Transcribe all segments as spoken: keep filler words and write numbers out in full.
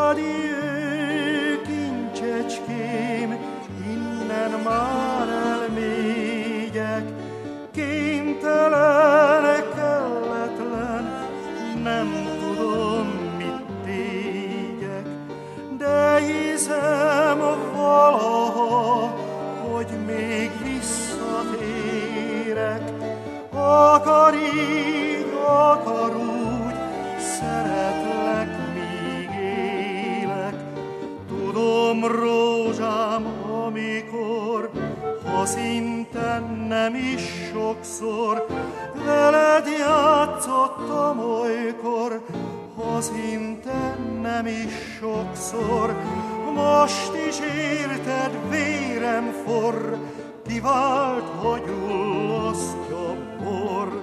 Adieu, kincsecském, innen már elmegyek, kénytelen, kelletlen, nem tudom, mit tégyek, de hiszem valaha, hogy még visszatérek. Akar így, akar úgy, szeretlek, míg élek. Tudom, rózsám, amikor, ha szinte nem is sokszor, veled játszottam olykor, ha szinte nem is sokszor. Most is érted, vérem forr, kivált, hogy ullasztja a bor.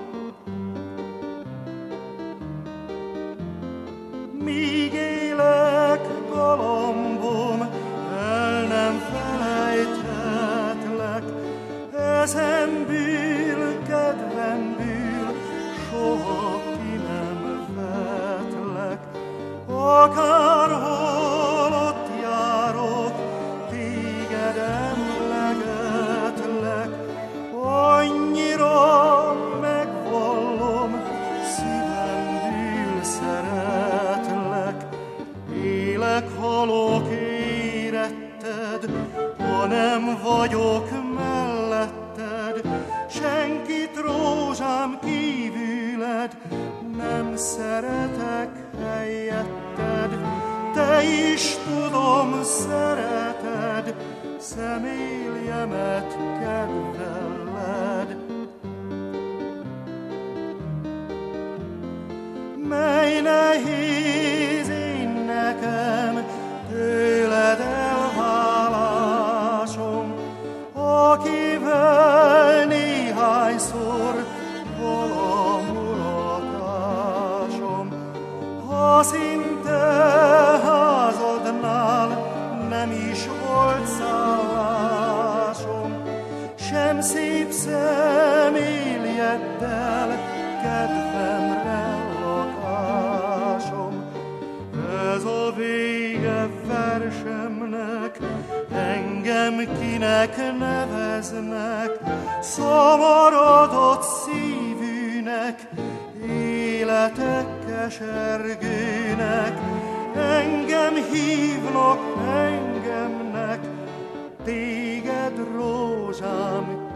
Míg élek, galambom, el nem felejthetlek, eszemből, kedvemből, soha ki nem vetlek. Akárhol ott járok, téged emlegetlek, annyira megvallom, szívemből szeretlek. Élek, halok, éretted, ha nem vagyok melletted, senkit rózsám kívüled, nem szeretek helyetted. Te is tudom, szereted, személyemet kedveled. Mely nehéz én nekem, tőled elválásom, akivel néhányszor vala mulatásom. Ha szinte házadnál nem is volt szállásom, sem szép személyeddel kedvemre lakásom. Ez a vége versemnek, engem kinek neveznek, szamaradott szívűnek, életek kesergőnek. Engem hívnak engemnek, téged rózsám